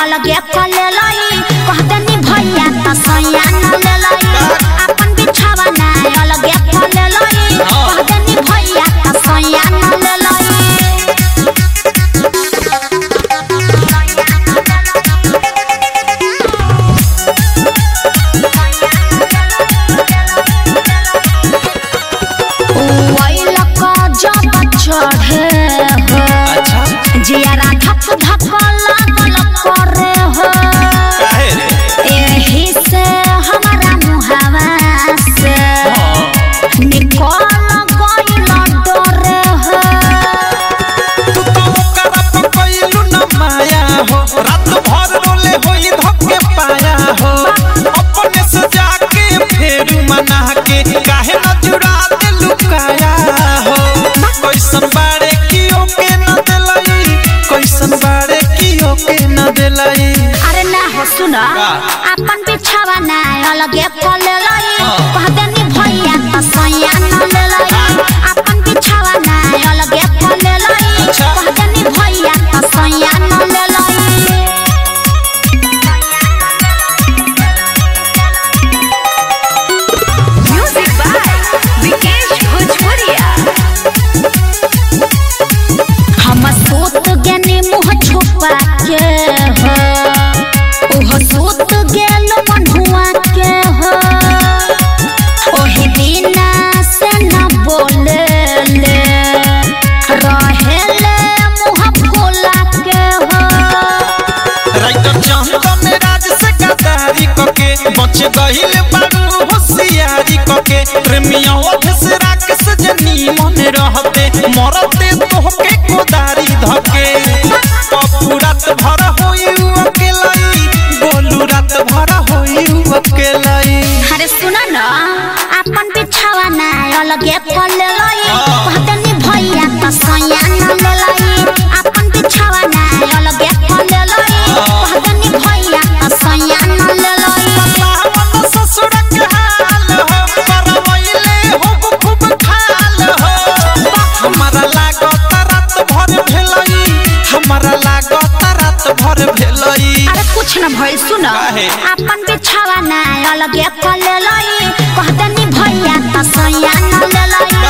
अलगे कले लई कहतनी भैया त सैया न ले लई अपन बिछावा ना अलगे कले लई कहतनी भैया त सैया न ले लई चढ़े हो जियारा धक धक लागल करे हो एही से हमारा मुहावा से निकल गइल डरे हो तू तो ओकरा पकइलु न माया हो रात भर रोले होई धक्के पाया हो अपने से जाके फेरू मना के काहे न चुरा दे लुकाया हो कैसन बारे कियो के न देलाई कैसन बारे कियो के न देलाई अरे ना हो सुना अपन बिछावा ना अलगे कले लई कहतनी भैया त सैया न ले लई अपन बिछावा ना अलगे कले लई कहतनी भैया त सैया न ले लई म्यूजिक बाय विकेश भोजपुरिया हम सोत गने मुंह छुपा के हो ओह सोत गेल मनहुआ के हो ओही बिना से न बोले ले रहेले मुंह फुला के हो राइटर चंदन राज से गदारी कके बच गइल बारू होशियारी कके प्रेमिया ओठस राक्षस जनी मन रहते मरते तोहके कोदारी धके पप्पू रात भर होई अकेलाई गोलू रात भर होई अकेलाई अरे सुना ना अपन बिछावा ना अलगे कले लई कहतनी भैया त सैया न ले लई अपन बिछावा ना अलगे कले लई कहतनी भैया त सैया न ले लई मन ससुर के हाल हो करवइले हो खूब खाल हो हमारा लागत रात भर भेलई हमारा लागत रात भर भेलई अरे कुछ न भइल सुन अपन बिछावा ना अलगे कले लई कहतनी भैया त सैया न ले लई